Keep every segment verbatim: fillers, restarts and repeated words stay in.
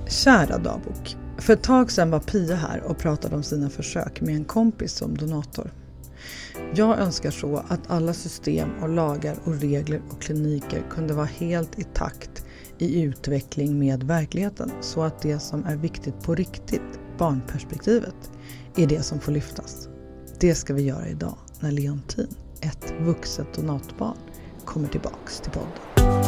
Kära dagbok. För ett tag sedan var Pia här och pratade om sina försök med en kompis som donator. Jag önskar så att alla system och lagar och regler och kliniker kunde vara helt i takt i utveckling med verkligheten, så att det som är viktigt på riktigt, barnperspektivet, är det som får lyftas. Det ska vi göra idag när Leontin, ett vuxet donatbarn, kommer tillbaks till podden.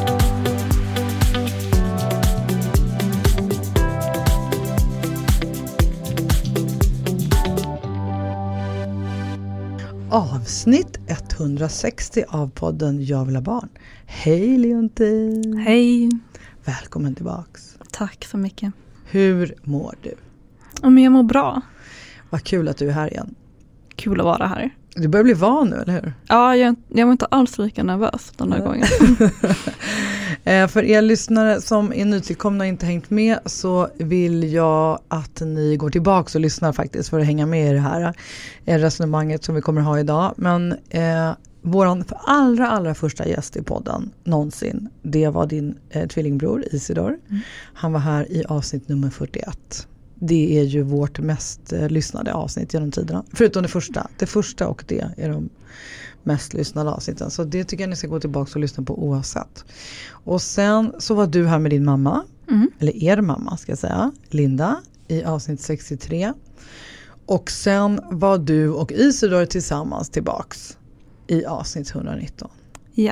Avsnitt etthundrasextio av podden Jag vill ha barn. Hej Leontin. Hej. Välkommen tillbaks. Tack så mycket. Hur mår du? Ja, men jag mår bra. Vad kul att du är här igen. Kul att vara här. Du börjar bli van nu, eller hur? Ja, jag, jag var inte alls lika nervös den här gången. För er lyssnare som är nytillkomna och inte hängt med, så vill jag att ni går tillbaka och lyssnar faktiskt för att hänga med i det här resonemanget som vi kommer ha idag. Men eh, våran allra, allra första gäst i podden någonsin, det var din eh, tvillingbror Isidor. Mm. Han var här i avsnitt nummer fyrtioett. Det är ju vårt mest eh, lyssnade avsnitt genom tiderna. Förutom det första. Det första och det är de mest lyssnade avsnitten. Så det tycker jag ni ska gå tillbaka och lyssna på oavsett. Och sen så var du här med din mamma. Mm. Eller er mamma ska jag säga. Linda i avsnitt sextiotre. Och sen var du och Isidor tillsammans tillbaks i avsnitt etthundranitton. Ja.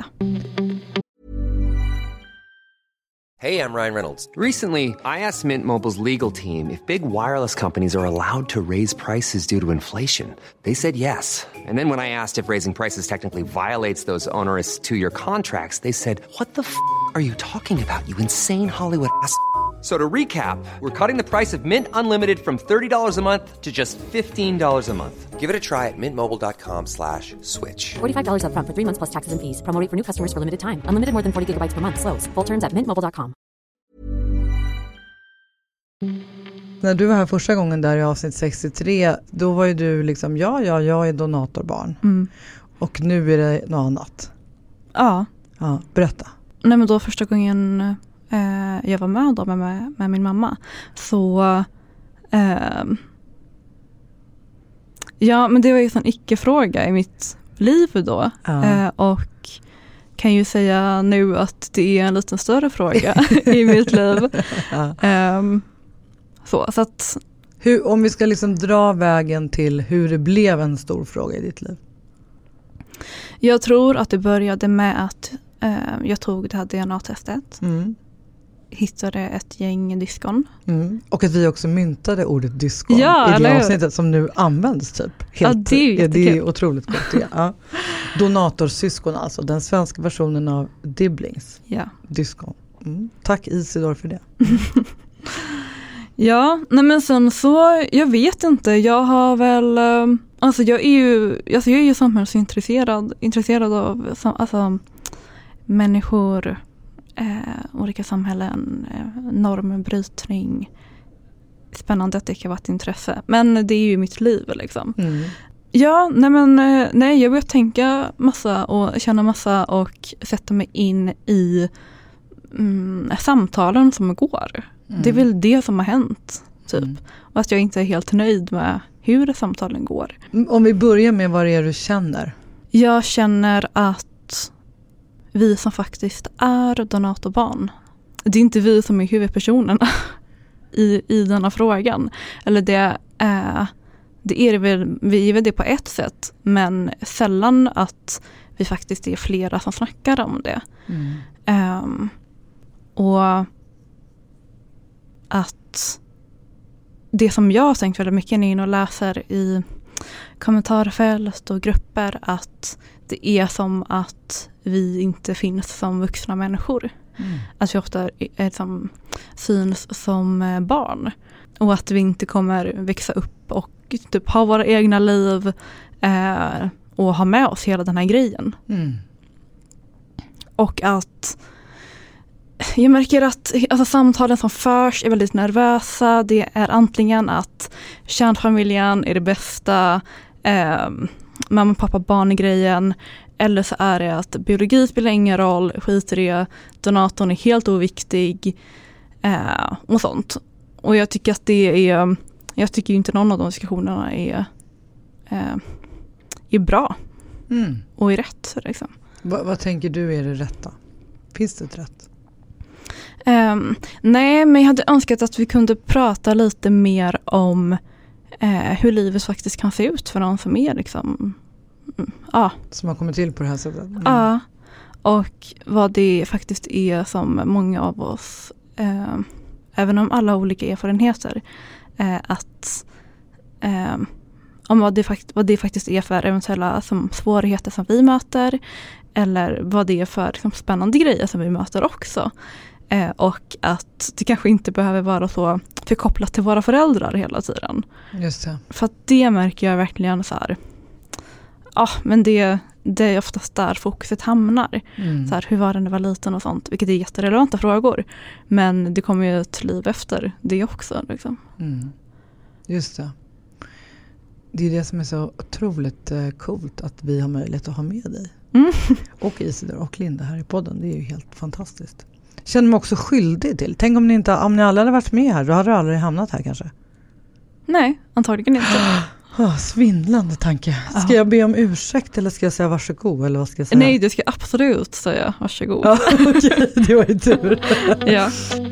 Hey, I'm Ryan Reynolds. Recently, I asked Mint Mobile's legal team if big wireless companies are allowed to raise prices due to inflation. They said yes. And then when I asked if raising prices technically violates those onerous two-year contracts, they said, "What the f*** are you talking about, you insane Hollywood ass?" So to recap, we're cutting the price of Mint Unlimited from thirty dollars a month to just fifteen dollars a month. Give it a try at mintmobile.com slash switch. forty-five dollars up front for three months plus taxes and fees. Promo rate for new customers for limited time. Unlimited more than forty gigabytes per month. Slows full terms at mint mobile dot com. När du var här första gången där i avsnitt sextiotre, då var ju du liksom, ja, ja, jag är donatorbarn. Mm. Och nu är det något annat. Ja. Ja, berätta. Nej, men då första gången eh, jag var med då med, med, med min mamma, så eh, ja, men det var ju en icke-fråga i mitt liv då. Ja. Eh, och kan ju säga nu att det är en liten större fråga i mitt liv. Ja. Um, så, så att, hur, om vi ska liksom dra vägen till hur det blev en stor fråga i ditt liv. Jag tror att det började med att uh, jag tog det här D N A-testet. Mm. Hittade ett gäng diskon. Mm. Och att vi också myntade ordet diskon ja, i det eller... avsnittet som nu används typ. Helt, ja, det är ju ja, det är otroligt gott. Ja. Donatorsyskon alltså, den svenska versionen av Dibblings. Ja. Diskon. Mm. Tack Isidor för det. Ja, nej men sen så, jag vet inte, jag har väl, alltså jag är ju, alltså jag är ju samhällsintresserad, intresserad av alltså, människor, eh, olika samhällen, eh, normbrytning, spännande att det kan vara ett intresse, men det är ju mitt liv liksom. Mm. Ja, nej men nej, jag börjar tänka massa och känna massa och sätta mig in i mm, samtalen som går. Mm. Det är väl det som har hänt typ. Mm. Och att jag inte är helt nöjd med hur samtalen går. Om vi börjar med vad det är du känner. Jag känner att vi som faktiskt är donatorbarn, det är inte vi som är huvudpersonerna i, i denna frågan. Eller det är, det är väl, vi är väl det på ett sätt, men sällan att vi faktiskt är flera som snackar om det. Mm. Um, och att det som jag har tänkt väldigt mycket in och läser i kommentarfält och grupper, att det är som att vi inte finns som vuxna människor. Mm. Att vi ofta är som, syns som barn. Och att vi inte kommer växa upp och typ ha våra egna liv eh, och ha med oss hela den här grejen. Mm. Och att jag märker att alltså, samtalen som förs är väldigt nervösa. Det är antingen att kärnfamiljen är det bästa, eh, mamma, pappa, barn-grejen. Eller så är det att biologi spelar ingen roll, skit i det, donatorn är helt oviktig eh, och sånt. och jag tycker att det är, jag tycker inte någon av de diskussionerna är, eh, är bra Mm. och är rätt. Liksom. Va, vad tänker du är det rätta? Finns det ett rätt? Um, nej, men jag hade önskat att vi kunde prata lite mer om eh, hur livet faktiskt kan se ut för någon som är liksom, mm, ja. Som har kommit till på det här sättet? Mm. Ja, och vad det faktiskt är som många av oss, eh, även om alla har olika erfarenheter, eh, att eh, om vad det, fakt- vad det faktiskt är för eventuella som, svårigheter som vi möter, eller vad det är för liksom, spännande grejer som vi möter också. Eh, och att det kanske inte behöver vara så förkopplat till våra föräldrar hela tiden. Just det. För att det märker jag verkligen så här, ja, men det, det är oftast där fokuset hamnar. Mm. Så här, hur var det när du var liten och sånt, vilket är jätterelevanta frågor. Men det kommer ju ett liv efter det också. Liksom. Mm. Just det. Det är det som är så otroligt eh, coolt att vi har möjlighet att ha med dig. Mm. Och Isidor och Linda här i podden. Det är ju helt fantastiskt. Känner mig också skyldig till. Tänk om ni inte, om ni alla hade varit med här, då hade du aldrig hamnat här kanske. Nej, antagligen inte. Oh, svindlande tanke. Ska Ja. jag be om ursäkt eller ska jag säga varsågod? Eller vad ska jag säga? Nej, du ska absolut säga varsågod. Ja, okej, det var ju tur. Ja.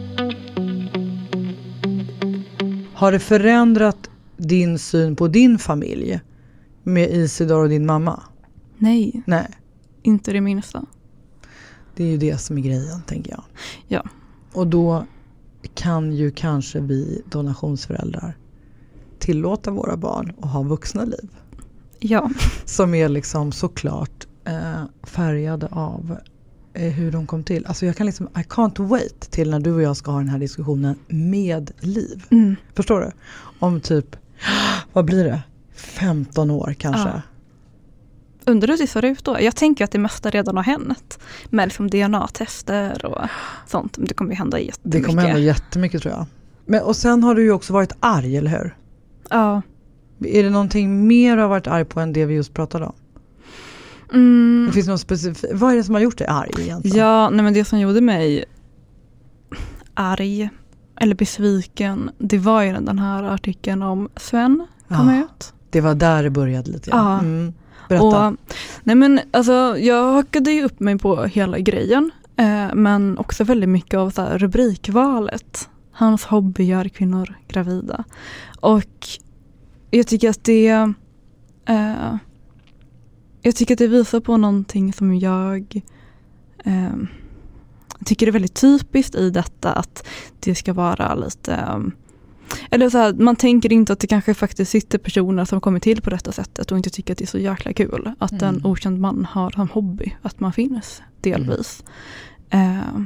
Har det förändrat din syn på din familj med Isidor och din mamma? Nej, Nej, inte det minsta. det är ju det som är grejen, tänker jag. Ja. Och då kan ju kanske vi donationsföräldrar tillåta våra barn att ha vuxna liv. Ja. Som är liksom såklart eh, färgade av eh, hur de kom till. Alltså jag kan liksom, I can't wait till när du och jag ska ha den här diskussionen med Liv. Mm. Förstår du? Om typ, vad blir det? femton år kanske. Ja. Undrar hur det ser ut då? Jag tänker att det mesta redan har hänt. Med liksom D N A-tester och sånt. Det kommer ju hända jättemycket. Det kommer hända jättemycket tror jag. Men, och sen har du ju också varit arg, eller hur? Ja. Är det någonting mer du har varit arg på än det vi just pratade om? Mm. Det finns något specifikt. Vad är det som har gjort dig arg egentligen? Ja, nej men det som gjorde mig arg eller besviken, det var ju den här artikeln om Sven kom Ja. ut. Det var där det började lite. Ja. Ja. Mm. Berätta. Och, nej men alltså, jag hakade ju upp mig på hela grejen. Eh, men också väldigt mycket av så här, rubrikvalet. Hans hobby gör kvinnor gravida. Och jag tycker att det eh, jag tycker att det visar på någonting som jag eh, tycker är väldigt typiskt i detta, att det ska vara lite eh, eller så här, man tänker inte att det kanske faktiskt sitter personer som kommer till på detta sättet och inte tycker att det är så jäkla kul att Mm. en okänd man har som hobby, att man finns delvis. Mm. Eh,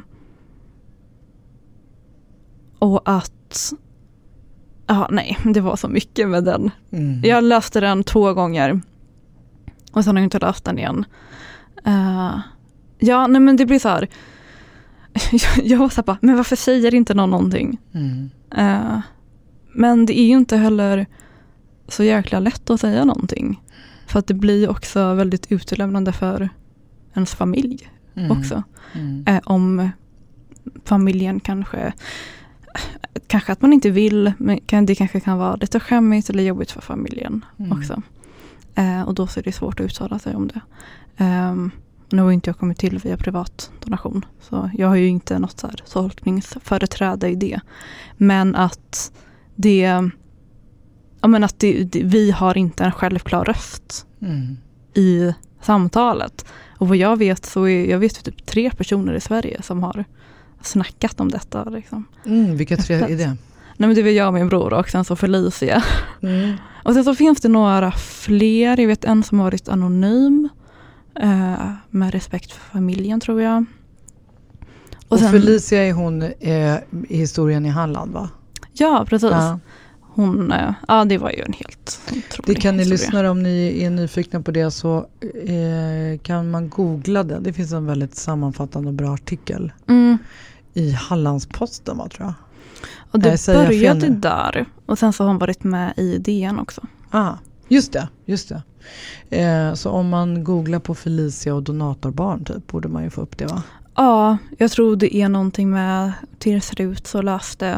och att ja, nej, det var så mycket med den. Mm. Jag läste den två gånger och sen har jag inte läst den igen. Uh, ja, nej men det blir så här jag, jag var så här bara, men varför säger inte någon någonting? Mm. Uh, men det är ju inte heller så jäkla lätt att säga någonting. För att det blir också väldigt utelämnande för ens familj Mm. också. Mm. Uh, om familjen kanske kanske att man inte vill, men det kanske kan vara lite skämmigt eller jobbigt för familjen Mm. också. Uh, och då så är det svårt att uttala sig om det. Um, nu har inte jag kommit till via privat donation. Så jag har ju inte något så här tolkningsföreträde i det. Men att det, ja men att det, det, vi har inte en självklar röst Mm. i samtalet. Och vad jag vet så är, jag vet typ tre personer i Sverige som har snackat om detta. Liksom. Mm, vilka tre är det? Nej men det var jag och min bror och sen så Felicia. Mm. Och sen så finns det några fler. Jag vet en som har varit anonym. Uh, med respekt för familjen tror jag. Och, Och sen, Felicia är hon eh, i historien i Halland, va? Ja, precis. Ja. Hon, uh, ja det var ju en helt otrolig Det kan ni historia. lyssna om ni är nyfikna på det, så eh, kan man googla det. Det finns en väldigt sammanfattande och bra artikel Mm. i Hallandsposten, va, tror jag. Och det Nej, säger jag fel började nu? där. Och sen så har hon varit med i D N också. Ah, just det, just det. Eh, så om man googlar på Felicia och donatorbarn typ, borde man ju få upp det, va? Ja, jag tror det är någonting med till det ser ut så läste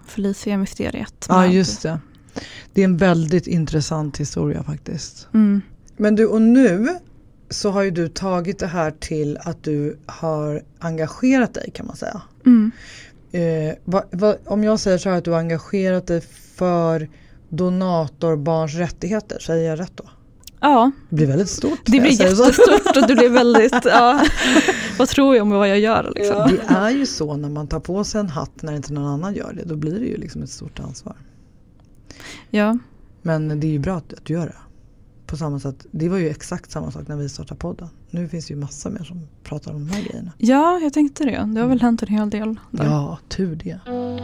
Felicia-mysteriet. Ja, just det. Det är en väldigt intressant historia faktiskt. Mm. Men du, och nu så har ju du tagit det här till att du har engagerat dig, kan man säga. Mm. Eh, va, va, om jag säger så här att du har engagerat dig för donatorbarns rättigheter, säger jag rätt då? Ja. Det blir väldigt stort. Det blir jättestort och det blir väldigt, ja, vad tror jag om vad jag gör liksom? Ja. Det är ju så när man tar på sig en hatt när inte någon annan gör det, då blir det ju liksom ett stort ansvar. Ja. Men det är ju bra att, att du gör det. På samma sätt, det var ju exakt samma sak när vi startade podden. Nu finns det ju massa mer som pratar om de här grejerna. Ja, jag tänkte det. Det har väl hänt en hel del där. Ja, tur det.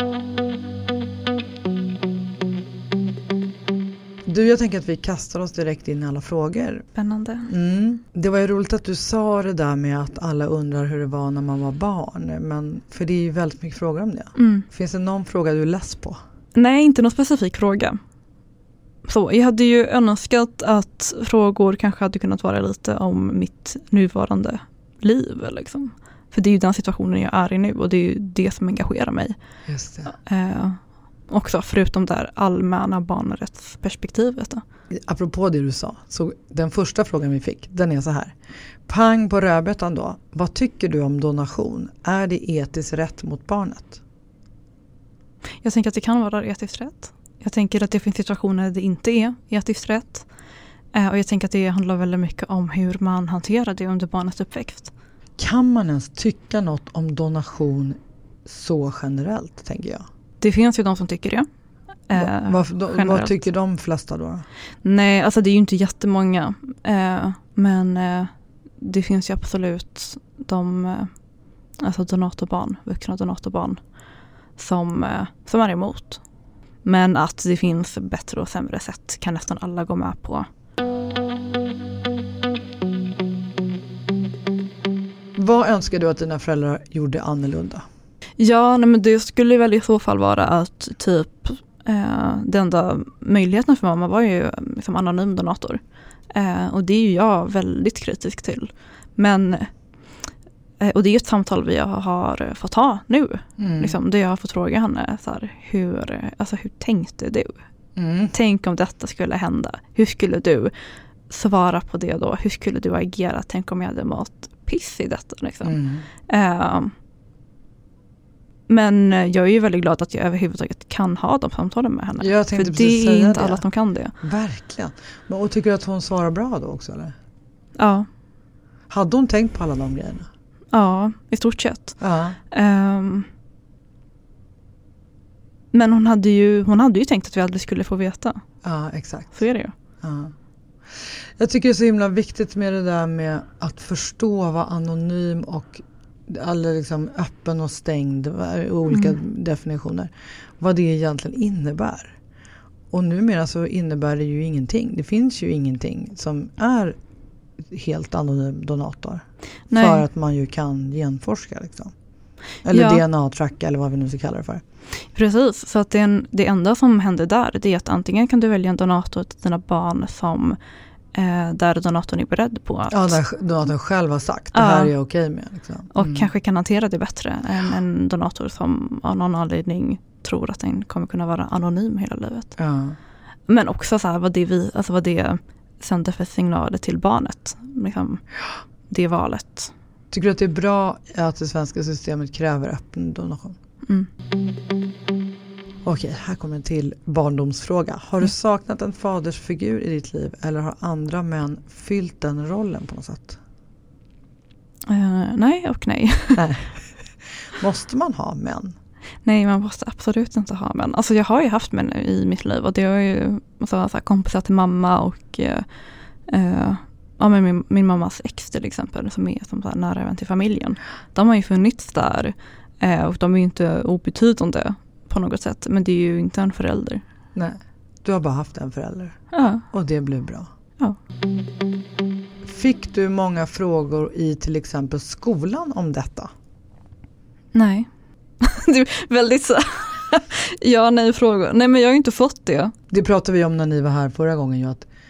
Du, jag tänker att vi kastar oss direkt in i alla frågor. Spännande. Mm. Det var ju roligt att du sa det där med att alla undrar hur det var när man var barn. Men, för det är ju väldigt mycket frågor om det. Mm. Finns det någon fråga du är less på? Nej, inte någon specifik fråga. Så, jag hade ju önskat att frågor kanske hade kunnat vara lite om mitt nuvarande liv. Liksom. För det är ju den situationen jag är i nu och det är ju det som engagerar mig. Just det. Eh, också förutom det här allmänna barnrättsperspektivet. Då. Apropå det du sa, så den första frågan vi fick, den är så här. Pang på rödbetan då. Vad tycker du om donation? Är det etiskt rätt mot barnet? Jag tänker att det kan vara etiskt rätt. Jag tänker att det finns situationer där det inte är etiskt rätt. Eh, och jag tänker att det handlar väldigt mycket om hur man hanterar det under barnets uppväxt. Kan man ens tycka något om donation så generellt, tänker jag? Det finns ju de som tycker det. Eh, vad, vad, vad tycker de flesta då? Nej, alltså det är ju inte jättemånga. Eh, men eh, det finns ju absolut de eh, alltså donatorbarn, vuxna donatorbarn som, eh, som är emot. Men att det finns bättre och sämre sätt kan nästan alla gå med på. Vad önskar du att dina föräldrar gjorde annorlunda? Ja, nej, men det skulle väl i så fall vara att typ eh, den enda möjligheten för mamma var ju liksom anonym donator. Eh, och det är ju jag väldigt kritisk till. Men eh, och det är ett samtal vi har fått ha nu. Mm. Liksom, det jag har fått fråga henne så här, hur, alltså, hur tänkte du? Mm. Tänk om detta skulle hända. Hur skulle du svara på det då? Hur skulle du agera? Tänk om jag hade mått piss i detta. Liksom. Mm. Eh, Men jag är ju väldigt glad att jag överhuvudtaget kan ha de samtalen med henne. Jag tänkte för precis det är säga inte det. alla som kan det. Verkligen. Men, och tycker du att hon svarar bra då också, eller? Ja. Hade hon tänkt på alla de grejerna? Ja, i stort sett. Ja. Um, men hon hade, ju, hon hade ju tänkt att vi aldrig skulle få veta. Ja, exakt. Så är det ju. Ja. Jag tycker det är så himla viktigt med det där med att förstå vad anonym och alla liksom öppen och stängd, olika mm. definitioner, vad det egentligen innebär. Och numera så innebär det ju ingenting. Det finns ju ingenting som är helt anonym donator. Nej. För att man ju kan genforska liksom. Eller ja. D N A-tracka eller vad vi nu ska kalla det för. Precis, så att det, en, det enda som händer där det är att antingen kan du välja en donator till dina barn som Eh, där donatorn är beredd på att... Ja, där donatorn själv har sagt. Det ja. Här är jag okej med. Liksom. Mm. Och kanske kan hantera det bättre än en donator som av någon anledning tror att den kommer kunna vara anonym hela livet. Ja. Men också så här, vad, det vi, alltså vad det sänder för signaler till barnet. Liksom, det valet. Tycker du att det är bra att det svenska systemet kräver öppen donation? Mm. Okej, här kommer en till barndomsfråga. Har du saknat en fadersfigur i ditt liv eller har andra män fyllt den rollen på något sätt? Uh, nej och nej. nej. Måste man ha män? Nej, man måste absolut inte ha män. Alltså jag har ju haft män i mitt liv och det är ju så här, kompisar till mamma och uh, ja, men min, min mammas ex till exempel som är som så här nära vän till familjen. De har ju funnits där uh, och de är ju inte obetydande på något sätt, men det är ju inte en förälder. Nej, du har bara haft en förälder. Ja. Och det blev bra. Ja. Fick du många frågor i till exempel skolan om detta? Nej. Det är väldigt så. Ja, nej frågor. Nej, men jag har ju inte fått det. Det pratade vi om när ni var här förra gången ju att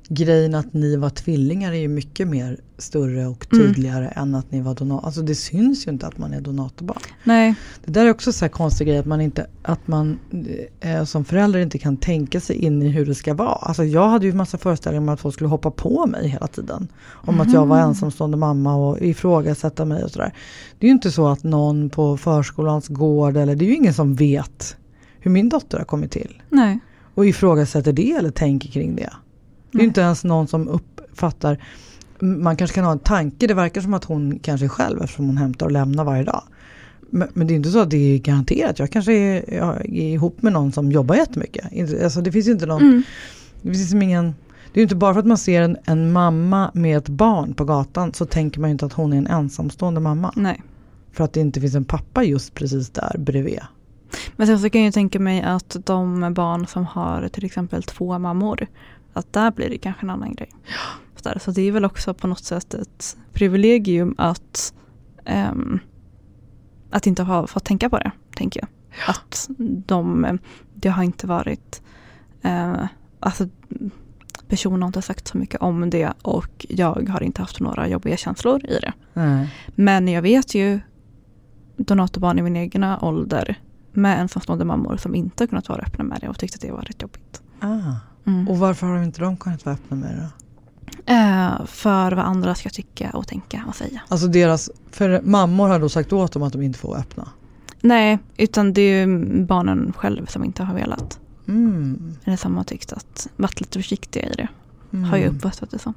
grejen att ni var tvillingar är ju mycket mer större och tydligare mm. än att ni var donator. Alltså det syns ju inte att man är donatorbarn. Nej. Det där är också så här konstig grej att man inte, att man eh, som förälder inte kan tänka sig in i hur det ska vara. Alltså jag hade ju en massa föreställningar om att folk skulle hoppa på mig hela tiden. Om mm. att jag var ensamstående mamma och ifrågasätta mig och sådär. Det är ju inte så att någon på förskolans gård, eller det är ju ingen som vet hur min dotter har kommit till. Nej. Och ifrågasätter det eller tänker kring det. Det är Nej. inte ens någon som uppfattar, man kanske kan ha en tanke, det verkar som att hon kanske är själv eftersom hon hämtar och lämnar varje dag. Men, men det är inte så att det är garanterat. Jag kanske är, jag är ihop med någon som jobbar jättemycket. Alltså det finns ju inte någon, mm. det finns liksom ingen, det är ju inte bara för att man ser en, en mamma med ett barn på gatan så tänker man ju inte att hon är en ensamstående mamma. Nej. För att det inte finns en pappa just precis där bredvid. Men sen så kan jag tänka mig att de barn som har till exempel två mammor, att där blir det kanske en annan grej. Ja. Så det är väl också på något sätt ett privilegium att um, att inte ha fått tänka på det, tänker jag. Ja. Att de, det har inte varit uh, alltså personen har inte sagt så mycket om det och jag har inte haft några jobbiga känslor i det. Mm. Men jag vet ju donatorbarn i min egna ålder med ensamstående mammor som inte har kunnat vara öppna med det och tyckte att det var rätt jobbigt. Ah. Mm. Och varför har inte de kunnat vara öppna med det då? Eh, för vad andra ska tycka och tänka och säga. Alltså deras, för mammor har då sagt åt dem att de inte får öppna? Nej, utan det är ju barnen själv som inte har velat. Mm. Eller som har tyckt att varit lite försiktiga i det. Mm. Har ju uppfattat det som.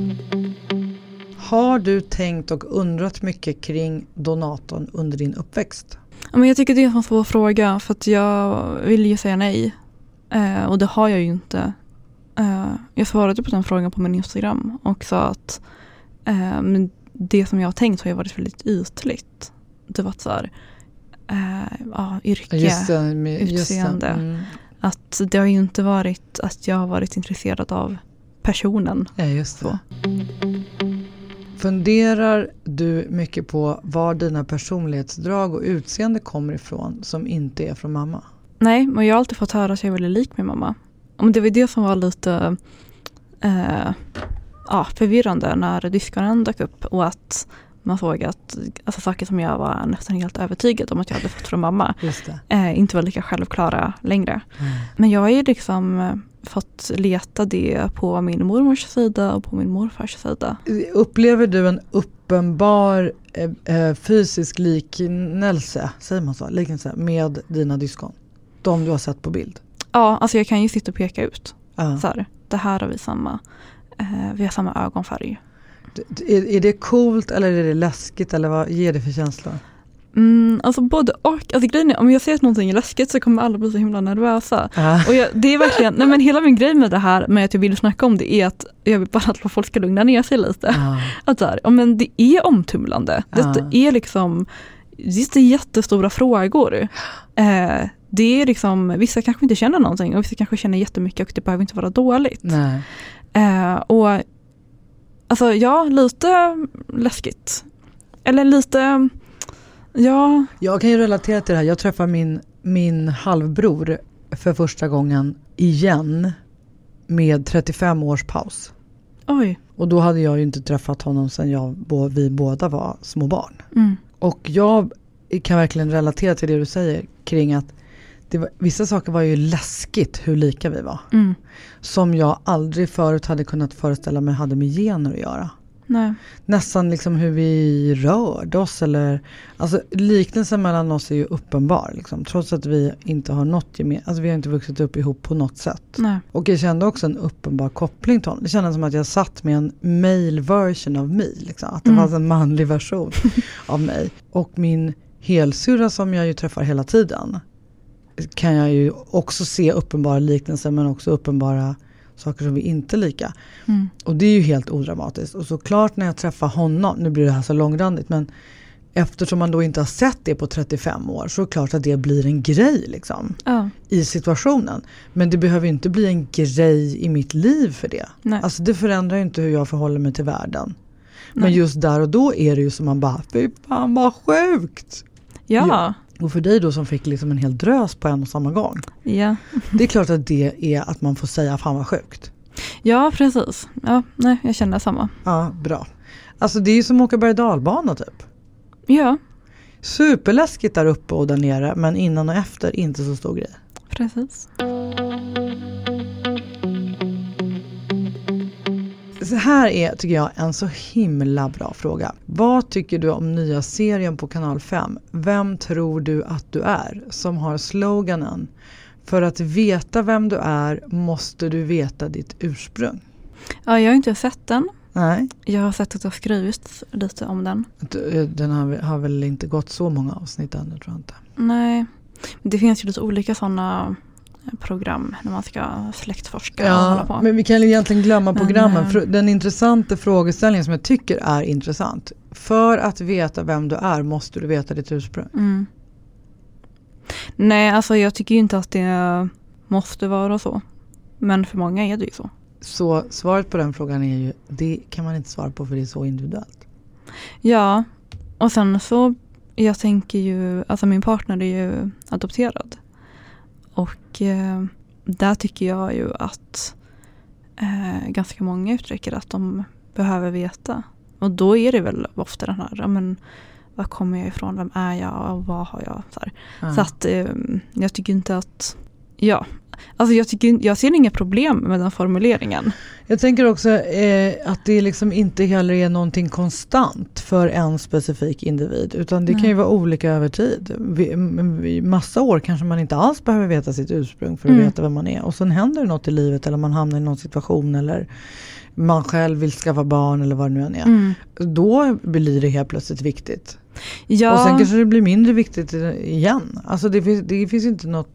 Har du tänkt och undrat mycket kring donatorn under din uppväxt? Ja, men jag tycker det är en svår fråga för att jag vill ju säga nej. Eh, och det har jag ju inte. Eh, jag svarade på den frågan på min Instagram och sa att eh, men det som jag har tänkt har ju varit väldigt ytligt. Det var så här, eh, ja, yrke, just det, med, utseende. Just det. Mm. Att det har ju inte varit att jag har varit intresserad av personen. Ja, just det. Så. Funderar du mycket på var dina personlighetsdrag och utseende kommer ifrån som inte är från mamma? Nej, men jag har alltid fått höra att jag är väldigt lik min mamma. Och det var det som var lite eh, ja, förvirrande när diskonen dök upp och att man såg att alltså, saker som jag var nästan helt övertygad om att jag hade fått från mamma Just det. Eh, inte var lika självklara längre. Mm. Men jag har ju liksom eh, fått leta det på min mormors sida och på min morfars sida. Upplever du en uppenbar eh, fysisk liknelse, säger man så, liknelse med dina diskon? De du har sett på bild? Ja, alltså jag kan ju sitta och peka ut. Uh. Så här, det här har vi samma, eh, vi har samma ögonfärg. Är, är det coolt eller är det läskigt eller vad ger det för känslor? Mm, alltså både och. Alltså grejen är, om jag ser att någonting är läskigt så kommer alla bli så himla nervösa. Uh. Och jag, det är verkligen, nej men hela min grej med det här med att jag vill snacka om det är att jag vill bara att folk ska lugna ner sig lite. Uh. Att så här, ja, men det är omtumlande. Uh. Det är liksom, det är jättestora frågor. Eh, det är liksom, vissa kanske inte känner någonting och vissa kanske känner jättemycket och det behöver inte vara dåligt. Nej. Eh, och alltså ja, lite läskigt. Eller lite, ja. Jag kan ju relatera till det här. Jag träffar min, min halvbror för första gången igen med trettiofem års paus. Oj. Och då hade jag ju inte träffat honom sedan jag, vi båda var små barn. Mm. Och jag kan verkligen relatera till det du säger kring att det var, vissa saker var ju läskigt hur lika vi var. Mm. Som jag aldrig förut hade kunnat föreställa mig hade med gener att göra. Nej. Nästan liksom hur vi rörde oss. Eller, alltså liknelsen mellan oss är ju uppenbar. Liksom, trots att vi inte har något gemensamt. Alltså vi har inte vuxit upp ihop på något sätt. Nej. Och jag kände också en uppenbar koppling till honom. Det kändes som att jag satt med en male version av mig. Liksom, att det mm. fanns en manlig version av mig. Och min helsyrra som jag ju träffar hela tiden kan jag ju också se uppenbara liknelser men också uppenbara saker som vi inte är lika. Mm. Och det är ju helt odramatiskt. Och såklart när jag träffar honom, nu blir det här så långrandigt, men eftersom man då inte har sett det på trettiofem år så är det klart att det blir en grej liksom, ja. i situationen. Men det behöver inte bli en grej i mitt liv för det. Nej. Alltså det förändrar ju inte hur jag förhåller mig till världen. Nej. Men just där och då är det ju som man bara, fy fan vad sjukt! Ja. ja. Och för dig då som fick liksom en hel drös på en och samma gång. Ja. Det är klart att det är att man får säga fan vad sjukt. Ja, precis. Ja, nej, jag känner samma. Ja, bra. Alltså det är ju som att åka berg- och dalbana typ. Ja. Superläskigt där uppe och där nere, men innan och efter inte så stor grej. Precis. Så här är, tycker jag, en så himla bra fråga. Vad tycker du om nya serien på kanal fem? Vem tror du att du är? Som har sloganen: för att veta vem du är måste du veta ditt ursprung. Ja, jag har inte sett den. Nej. Jag har sett att det har skrivits lite om den. Den har, har väl inte gått så många avsnitt ännu, tror jag inte. Nej, det finns ju lite olika sådana program när man ska släktforska ja, och hålla på. Men vi kan egentligen glömma men, programmen. äh, För den intressanta frågeställningen som jag tycker är intressant. För att veta vem du är måste du veta ditt ursprung. Mm. Nej, alltså jag tycker ju inte att det måste vara så. Men för många är det ju så. Så svaret på den frågan är ju, det kan man inte svara på för det är så individuellt. Ja, och sen så, jag tänker ju, alltså min partner är ju adopterad. Och eh, där tycker jag ju att eh, ganska många uttrycker att de behöver veta. Och då är det väl ofta den här, men var kommer jag ifrån, vem är jag och vad har jag? Så, här. Mm. Så att eh, jag tycker inte att, ja, alltså jag, tycker, jag ser inga problem med den formuleringen. Jag tänker också eh, att det liksom inte heller är någonting konstant för en specifik individ. Utan det Nej. kan ju vara olika över tid. I massa år kanske man inte alls behöver veta sitt ursprung för att mm. veta vem man är. Och sen händer det något i livet eller man hamnar i någon situation eller man själv vill skaffa barn eller vad det nu än är. Mm. Då blir det helt plötsligt viktigt. Ja. Och sen kanske det blir mindre viktigt igen. Alltså det finns, det finns inte något...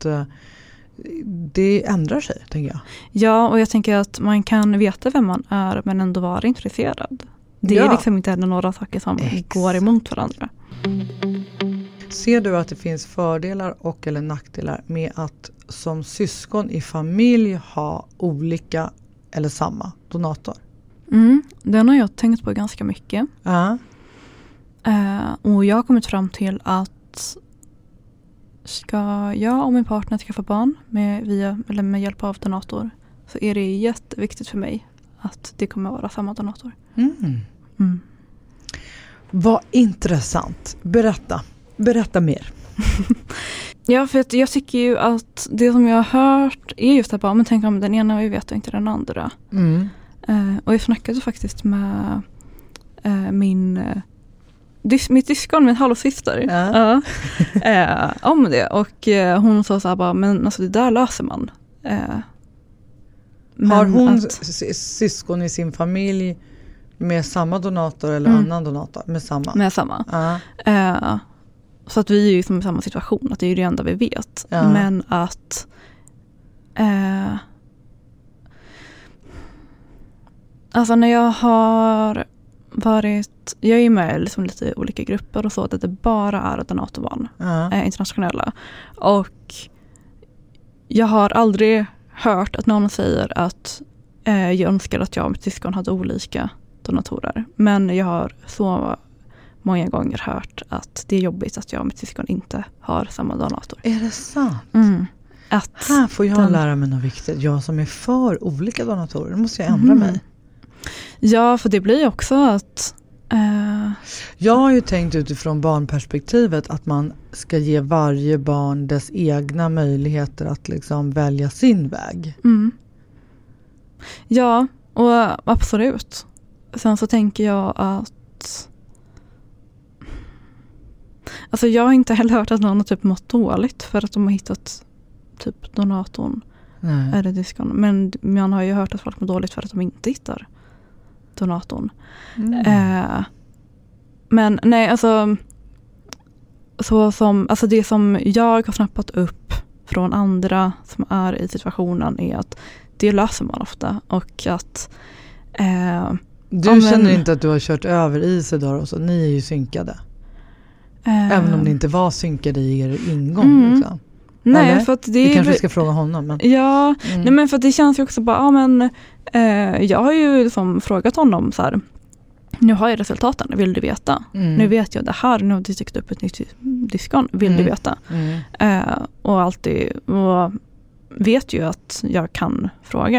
Det ändrar sig, tänker jag. Ja, och jag tänker att man kan veta vem man är men ändå vara intresserad. Det ja. är liksom inte heller några saker som Ex. går emot varandra. Ser du att det finns fördelar och eller nackdelar med att som syskon i familj ha olika eller samma donator? Mm, den har jag tänkt på ganska mycket. Uh-huh. Uh, och jag har kommit fram till att ska jag och min partner skaffa barn med, via, eller med hjälp av donator så är det jätteviktigt för mig att det kommer vara samma donator. Mm. Mm. Vad intressant. Berätta. Berätta mer. Ja, för att jag tycker ju att det som jag har hört är just att bara, men tänk om den ena vi vet och inte den andra. Mm. Uh, och jag snackade faktiskt med uh, min... Uh, Dys, mitt syskon, min halvsyster ja. uh, uh, om det. Och uh, hon sa så här bara, men alltså det där löser man. Uh, Har hon att, syskon i sin familj med samma donator eller mm. annan donator? Med samma? Med samma. Uh. Uh, så att vi är ju liksom i samma situation, att det är ju det enda vi vet. Ja. Men att uh, alltså när jag har varit, jag är med i liksom lite olika grupper och så, där det bara är donatorbarn, uh. eh, internationella. Och jag har aldrig hört att någon säger att eh, jag önskar att jag och mitt syskon hade olika donatorer. Men jag har så många gånger hört att det är jobbigt att jag och mitt syskon inte har samma donator. Är det sant? Mm. Att här får jag den... lära mig något viktigt. Jag som är för olika donatorer, då måste jag ändra mm. mig. Ja, för det blir också att... Uh... Jag har ju tänkt utifrån barnperspektivet att man ska ge varje barn dess egna möjligheter att liksom välja sin väg. Mm. Ja, och absolut. Sen så tänker jag att... Alltså jag har inte heller hört att någon har typ mått dåligt för att de har hittat typ donatorn. Nej. Eller diskon. Men man har ju hört att folk mår dåligt för att de inte hittar donatorn. Mm. Eh, men nej, alltså så som, alltså det som jag har snappat upp från andra som är i situationen är att det löser man ofta och att eh, du ja, känner men, inte att du har kört över Isidor och så, ni är ju synkade. Eh, Även om ni inte var synkade i er ingång. Mm. Liksom. Nej, eller? för att det vi är... kanske ska fråga honom. Men... Ja, mm. nej, men för att det känns ju också bara, ja men eh, jag har ju liksom frågat honom så här, nu har jag resultaten, vill du veta? Mm. Nu vet jag det här, nu har det dykt upp ett nytt diskon, vill mm. du veta? Mm. Eh, och alltid, och vet ju att jag kan fråga.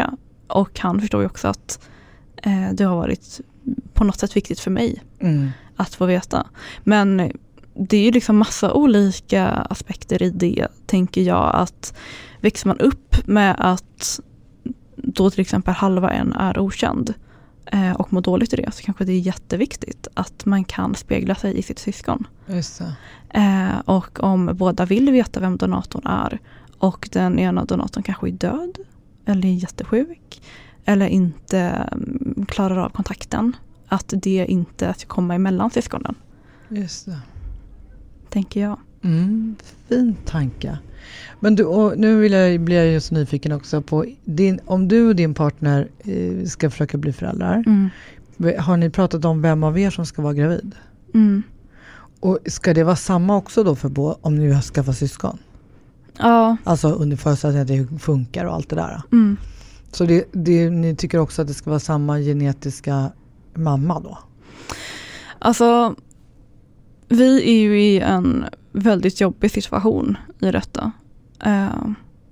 och han förstår ju också att eh, det har varit på något sätt viktigt för mig Mm. att få veta. Men det är ju liksom massa olika aspekter i det, tänker jag, att växer man upp med att då till exempel halva en är okänd eh, och mår dåligt i det, så kanske det är jätteviktigt att man kan spegla sig i sitt syskon. Just det. Eh, och om båda vill veta vem donatorn är och den ena donatorn kanske är död eller är jättesjuk eller inte mm, klarar av kontakten, att det inte ska komma emellan syskonen. Just det. Tänker jag. Mm, fin tanke. Men du, och nu vill jag, blir jag just nyfiken också på din, om du och din partner eh, ska försöka bli föräldrar. Mm. Har ni pratat om vem av er som ska vara gravid? Mm. Och ska det vara samma också då för bo, om ni har skaffat syskon? Ja. Alltså under förutsättning att det funkar och allt det där. Mm. Så det, det, ni tycker också att det ska vara samma genetiska mamma då? Alltså, vi är ju i en väldigt jobbig situation i detta. Eh,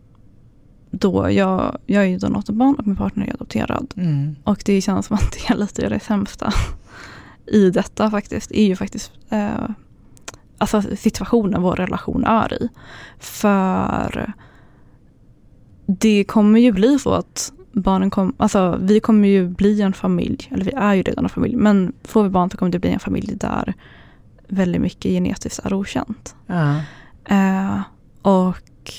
då jag, jag är ju donatorbarn och min partner är adopterad. Mm. Och det känns som att det är lite det sämsta i detta faktiskt. är ju faktiskt eh, alltså situationen vår relation är i. För det kommer ju bli så att barnen kommer, alltså vi kommer ju bli en familj, eller vi är ju redan en familj, men får vi barn så kommer det bli en familj där väldigt mycket genetiskt är okänt. Ja. Eh, och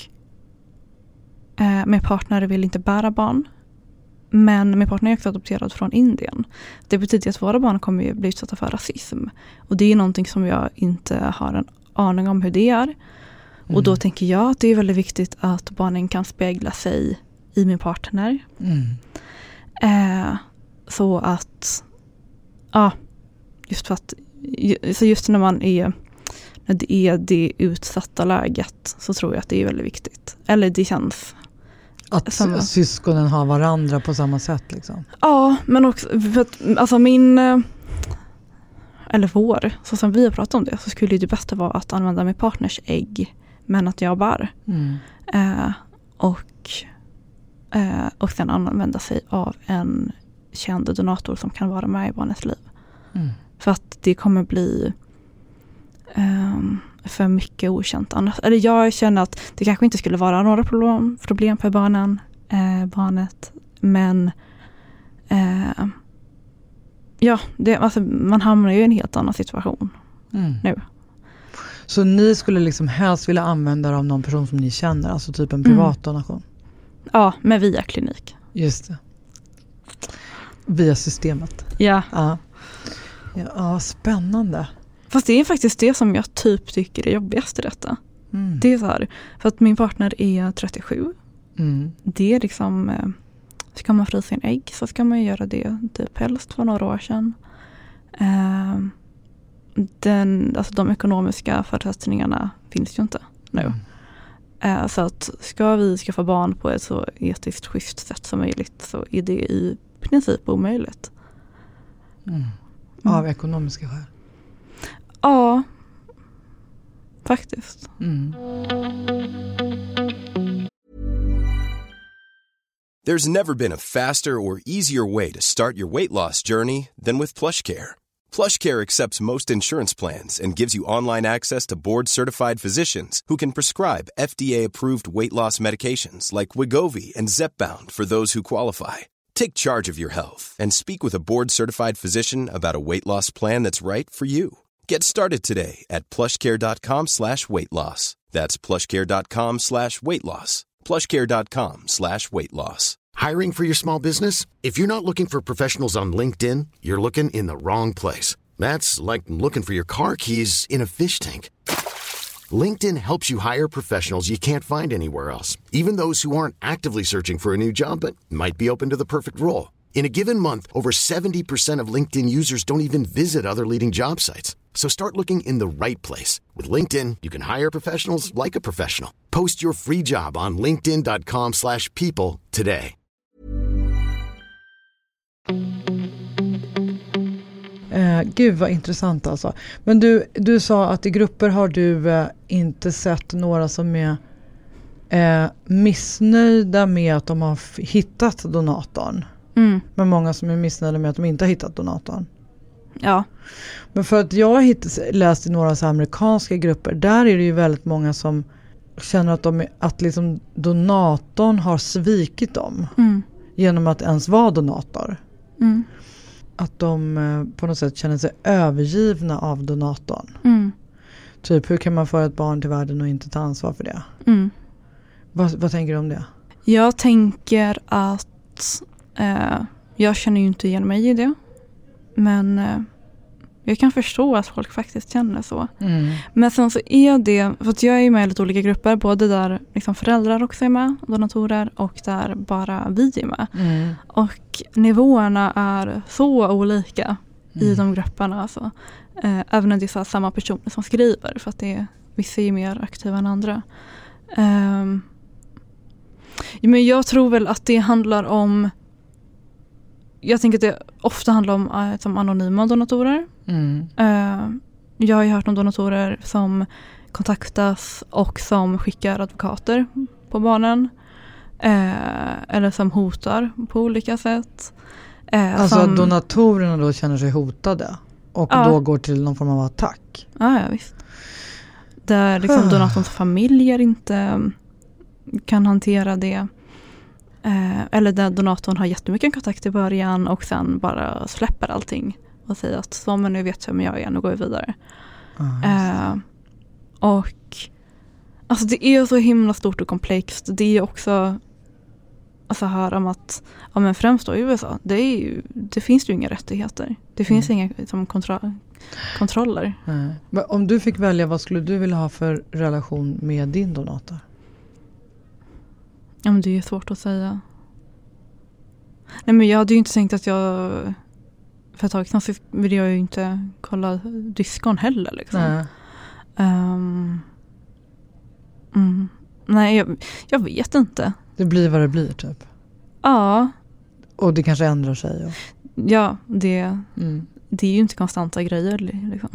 eh, min partner vill inte bära barn, men min partner är också adopterad från Indien. Det betyder att våra barn kommer ju bli utsatta för rasism, och det är någonting som jag inte har en aning om hur det är. Mm. Och då tänker jag att det är väldigt viktigt att barnen kan spegla sig i min partner. Mm. Eh, så att ja, just för att så just när man är när det är det utsatta läget, så tror jag att det är väldigt viktigt. Eller det känns att som, syskonen har varandra på samma sätt liksom. Ja, men också för att, alltså min eller vår, så som vi har pratat om det, så skulle det bästa vara att använda min partners ägg, men att jag bär. Mm. Eh, och eh, och sen använda sig av en känd donator som kan vara med i barnets liv. Mm. För att det kommer bli um, för mycket okänt annars. Eller jag känner att det kanske inte skulle vara några problem, problem för barnen, eh, barnet. Men eh, ja, det, alltså, man hamnar ju i en helt annan situation mm. nu. Så ni skulle liksom helst vilja använda det av någon person som ni känner, alltså typ en privat mm. donation? Ja, men via klinik. Just det. Via systemet. Ja. Ja. Ja, spännande. Fast det är faktiskt det som jag typ tycker är jobbigast i detta. Mm. Det är så här, för att min partner är trettiosju. Mm. Det är liksom, ska man frysa en ägg så ska man göra det typ helst för några år sedan. Eh, den, alltså de ekonomiska förutsättningarna finns ju inte nu. Mm. Eh, så att ska vi skaffa barn på ett så etiskt schysst sätt som möjligt, så är det i princip omöjligt. Mm. Av mm. ekonomiska skäl? Ja, faktiskt. Mm. There's never been a faster or easier way to start your weight loss journey than with PlushCare. PlushCare accepts most insurance plans and gives you online access to board-certified physicians who can prescribe F D A-approved weight loss medications like Wegovy and Zepbound for those who qualify. Take charge of your health and speak with a board-certified physician about a weight loss plan that's right for you. Get started today at plushcare.com slash weight loss. That's plushcare.com slash weight loss. plushcare.com slash weight loss. Hiring for your small business? If you're not looking for professionals on LinkedIn, you're looking in the wrong place. That's like looking for your car keys in a fish tank. LinkedIn helps you hire professionals you can't find anywhere else, even those who aren't actively searching for a new job but might be open to the perfect role. In a given month, over seventy percent of LinkedIn users don't even visit other leading job sites. So start looking in the right place. With LinkedIn, you can hire professionals like a professional. Post your free job on linkedin.com slash people today. Eh, gud vad intressant alltså. Men du, du sa att i grupper har du eh, inte sett några som är eh, missnöjda med att de har f- hittat donatorn. Mm. Men många som är missnöjda med att de inte har hittat donatorn. Ja. Men för att jag har hittat, läst i några så amerikanska grupper, där är det ju väldigt många som känner att, de, att liksom donatorn har svikit dem Mm. genom att ens vara donator. Mm. Att de eh, på något sätt känner sig övergivna av donatorn. Mm. Typ, hur kan man föra ett barn till världen och inte ta ansvar för det? Mm. Vad, vad tänker du om det? Jag tänker att eh, jag känner ju inte igen mig i det. Men eh, jag kan förstå att folk faktiskt känner så. Mm. Men sen så är det, för att jag är med i lite olika grupper, både där liksom föräldrar också är med, donatorer, och där bara vi är med. Mm. Och nivåerna är så olika i Mm. de grupperna. Alltså. Eh, även när det är så här samma personer som skriver, för att det är, vissa är mer aktiva än andra. Um, men jag tror väl att det handlar om, jag tänker att det ofta handlar om äh, som anonyma donatorer. Mm. Uh, jag har ju hört om donatorer som kontaktas och som skickar advokater på barnen. Uh, eller som hotar på olika sätt. Uh, Alltså som, att donatorerna då känner sig hotade och Ja. då går till någon form av attack. Ja, ja visst. Där liksom donatorns familjer inte kan hantera det. Eh, eller där donatorn har jättemycket kontakt i början och sen bara släpper allting och säger att så, men nu vet jag vem jag är, nu går vi vidare. Uh-huh. Eh, och alltså det är så himla stort och komplext. Det är också alltså här om att ja, men främst då i U S A, det, är ju, det finns ju inga rättigheter. Det finns Mm. inga liksom, kontro- kontroller. Nej. Men om du fick välja, vad skulle du vilja ha för relation med din donator? Ja, men det är ju svårt att säga. Nej, men jag hade ju inte tänkt att jag för ett tag sedan så ville jag ju inte kolla diskon heller liksom. Nej. Um, mm, nej, jag, jag vet inte. Det blir vad det blir typ. Ja, Och det kanske ändrar sig. Och... ja det, Mm. det är ju inte konstanta grejer liksom.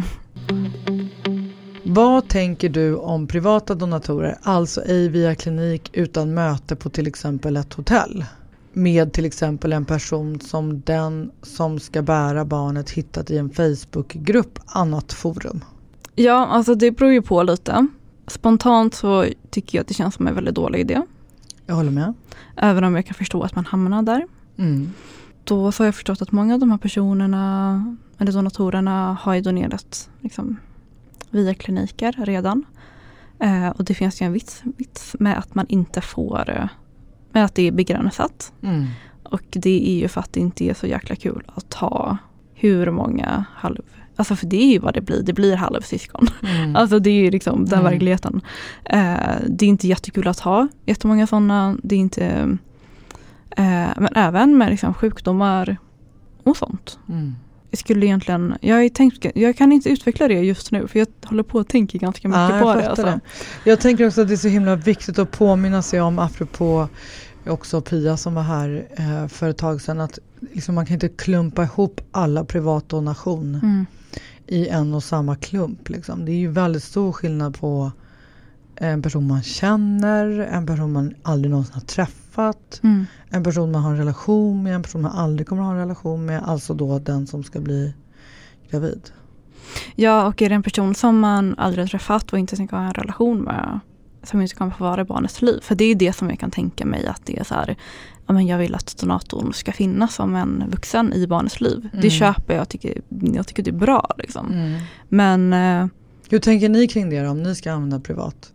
Vad tänker du om privata donatorer, alltså ej via klinik utan möte på till exempel ett hotell? Med till exempel en person som den som ska bära barnet hittat i en Facebookgrupp, annat forum. Ja, alltså det beror ju på lite. Spontant så tycker jag att det känns som en väldigt dålig idé. Jag håller med. Även om jag kan förstå att man hamnar där. Mm. Då så har jag förstått att många av de här personerna, eller donatorerna, har ju donerat liksom, via kliniker redan. Eh, och det finns ju en vits, vits med att man inte får, med att det är begränsat. Mm. Och det är ju för att det inte är så jäkla kul att ha hur många halv... Alltså för det är ju vad det blir. Det blir halvsyskon. Mm. Alltså det är ju liksom den Mm. verkligheten. Eh, det är inte jättekul att ha jättemånga sådana. Det är inte... Eh, men även med liksom sjukdomar och sånt. Mm. Jag skulle egentligen... Jag, har tänkt, jag kan inte utveckla det just nu. För jag håller på att tänka ganska mycket Ja, på jag det. fattar Alltså. det. Jag tänker också att det är så himla viktigt att påminna sig om, apropå också Pia som var här eh, för ett tag sedan, att liksom man kan inte klumpa ihop alla privatdonation Mm. i en och samma klump. Liksom. Det är ju väldigt stor skillnad på en person man känner, en person man aldrig någonsin har träffat, Mm. en person man har en relation med, en person man aldrig kommer ha en relation med, alltså då den som ska bli gravid. Ja, och är det en person som man aldrig har träffat och inte ska ha en relation med, som inte kommer få vara i barnets liv. För det är det som jag kan tänka mig, att det är så här, ja, men jag vill att donatorn ska finnas som en vuxen i barnets liv. Mm. Det köper jag, tycker, jag tycker det är bra liksom. Mm. Men eh, Hur tänker ni kring det då, om ni ska använda privat?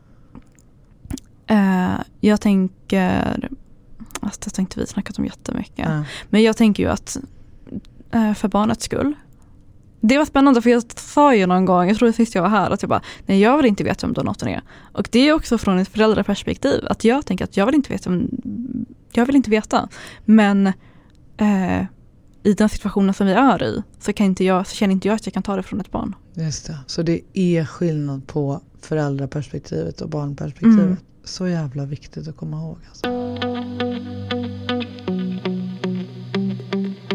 eh, jag tänker, alltså jag tänkte vi snackat om jättemycket. Ja. Men jag tänker ju att eh, för barnets skull. Det var spännande, för jag sa ju någon gång, jag tror det sist jag var här, att jag bara, nej, jag vill inte veta vem donatorn är. Och det är också från ett föräldraperspektiv, att jag tänker att jag vill inte veta vem, jag vill inte veta. Men eh, i den situationen som vi är i så, kan inte jag, så känner inte jag att jag kan ta det från ett barn. Just det. Så det är skillnad på föräldraperspektivet och barnperspektivet. Mm. Så jävla viktigt att komma ihåg. Alltså.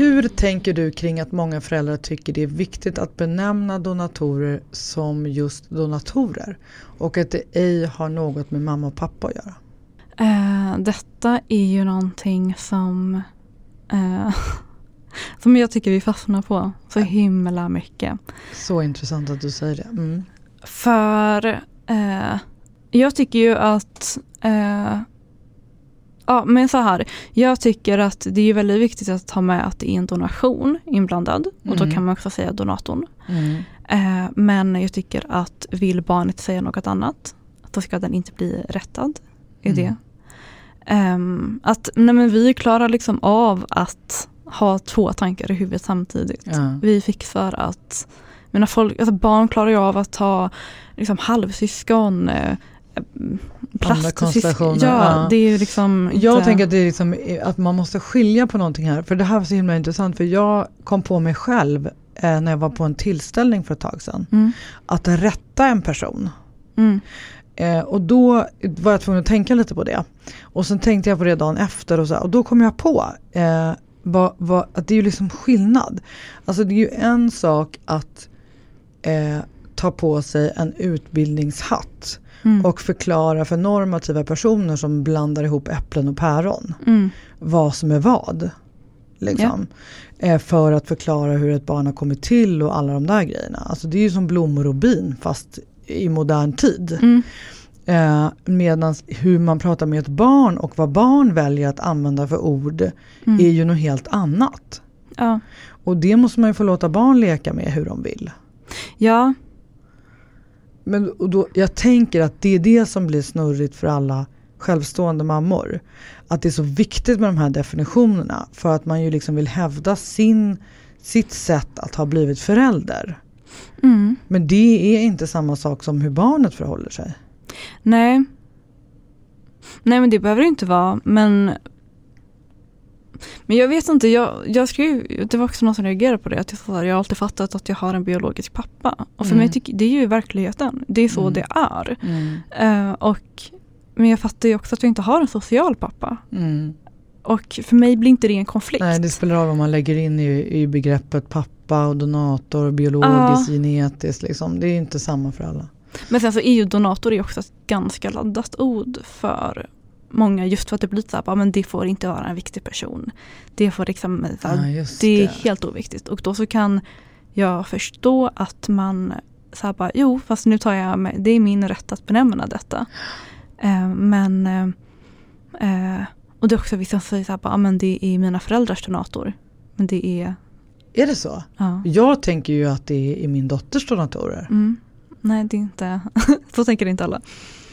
Hur tänker du kring att många föräldrar tycker det är viktigt att benämna donatorer som just donatorer och att det ej har något med mamma och pappa att göra? Uh, detta är ju någonting som uh, som jag tycker vi fastnar på så himla mycket. Så intressant att du säger det. Mm. För uh, jag tycker ju att uh, ja, men så här, jag tycker att det är väldigt viktigt att ta med att det är en donation inblandad. Och Mm. då kan man också säga donatorn. Mm. Uh, men jag tycker att vill barnet säga något annat, då ska den inte bli rättad i Mm. det. Um, att nej men vi klarar liksom av att ha två tankar i huvudet samtidigt. Ja. Vi fixar att mina folk, alltså barn klarar ju av att ha liksom halvsyskon, eh, plastsyskon. konstellationer, Ja, ja. det är ju liksom inte... Jag tänker att, det är liksom, att man måste skilja på någonting här. För det här var så himla intressant. För jag kom på mig själv eh, när jag var på en tillställning för ett tag sedan. Mm. Att rätta en person. Mm. Eh, och då var jag tvungen att tänka lite på det. Och sen tänkte jag på det dagen efter. Och, så, och då kom jag på eh, vad, vad, att det är ju liksom skillnad. Alltså det är ju en sak att eh, ta på sig en utbildningshatt. Mm. Och förklara för normativa personer som blandar ihop äpplen och päron. Mm. Vad som är vad. Liksom. Ja. Eh, för att förklara hur ett barn har kommit till och alla de där grejerna. Alltså det är ju som blommor och bin fast i modern tid. Mm. Eh, medan hur man pratar med ett barn och vad barn väljer att använda för ord Mm. är ju något helt annat. Ja. Och det måste man ju få låta barn leka med hur de vill. Ja. Men och då, jag tänker att det är det som blir snurrigt för alla självstående mammor. Att det är så viktigt med de här definitionerna för att man ju liksom vill hävda sin, sitt sätt att ha blivit förälder. Mm. Men det är inte samma sak som hur barnet förhåller sig. Nej. Nej, men det behöver det inte vara. Men men jag vet inte, jag, jag skrev, det var också någon som reagerade på det. Att jag, sa, jag har alltid fattat att jag har en biologisk pappa. Och för Mm. mig tycker det är ju verkligheten. Det är så Mm. det är. Mm. Uh, och, men jag fattar ju också att jag inte har en social pappa. Mm. Och för mig blir inte det en konflikt. Nej, det spelar roll vad man lägger in i, i begreppet pappa och donator, biologiskt, Ah. genetiskt. Liksom. Det är inte samma för alla. Men sen så är ju donator är också ett ganska laddat ord för många, just för att det blir så här, men det får inte vara en viktig person. Det får liksom, så här, Ja, just det är det. helt oviktigt. Och då så kan jag förstå att man så här bara, jo, fast nu tar jag med, det är min rätt att benämna detta. Eh, men eh, och det är också vissa som säger så här, bara, men det är mina föräldrars donator. Men det är... Är det så? Ja. Jag tänker ju att det är min dotters donatorer. Mm. Nej, det är inte... så tänker inte alla.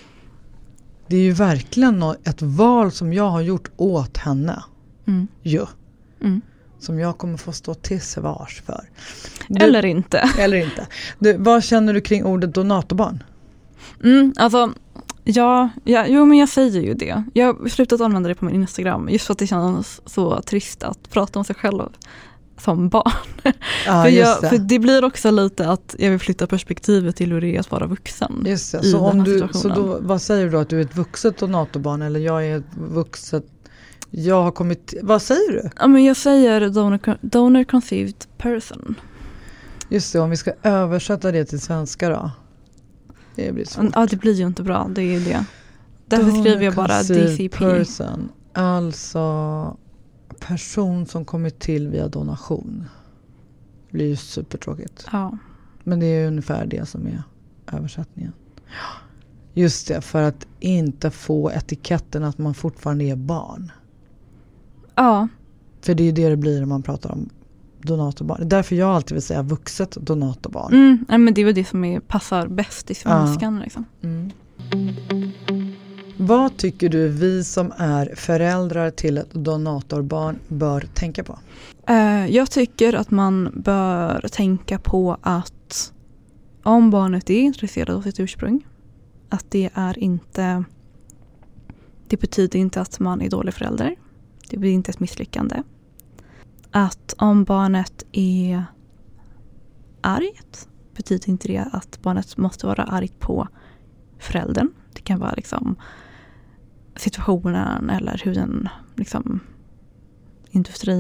Det är ju verkligen nå- ett val som jag har gjort åt henne. Mm. Jo. Mm. Som jag kommer få stå till svars för. Du, Eller inte. eller inte. Du, vad känner du kring ordet donatorbarn? Mm, alltså, ja, ja, jo men jag säger ju det. Jag har slutat använda det på min Instagram just för att det känns så trist att prata om sig själv som barn. Ja, för, just jag, det. för det blir också lite att jag vill flytta perspektivet till hur det är att vara vuxen. Just det. i Så, den om här du, så situationen. då, vad säger du då? Att du är ett vuxet donatorbarn eller jag är ett vuxet... Jag har kommit... Vad säger du? Ja, men jag säger donor, donor conceived person. Just det, om vi ska översätta det till svenska då. Det blir svårt. Ja, det blir ju inte bra, det är ju det. Därför skriver jag bara D Donor-conceived C P. person. Alltså person som kommit till via donation. Det blir ju supertråkigt. Ja. Men det är ungefär det som är översättningen. Just det, för att inte få etiketten att man fortfarande är barn. Ja. För det är det det blir när man pratar om donatorbarn. Därför jag alltid vill säga vuxet donatorbarn. Mm, nej, men det är väl det som är, passar bäst i svenskan. Ja. Liksom. Mm. Vad tycker du vi som är föräldrar till ett donatorbarn bör tänka på? Uh, jag tycker att man bör tänka på att om barnet är intresserad av sitt ursprung, att det är inte, det betyder inte att man är dålig förälder. Det blir inte ett misslyckande. Att om barnet är argt, betyder inte det att barnet måste vara argt på föräldern. Det kan vara liksom situationen eller hur den liksom industrin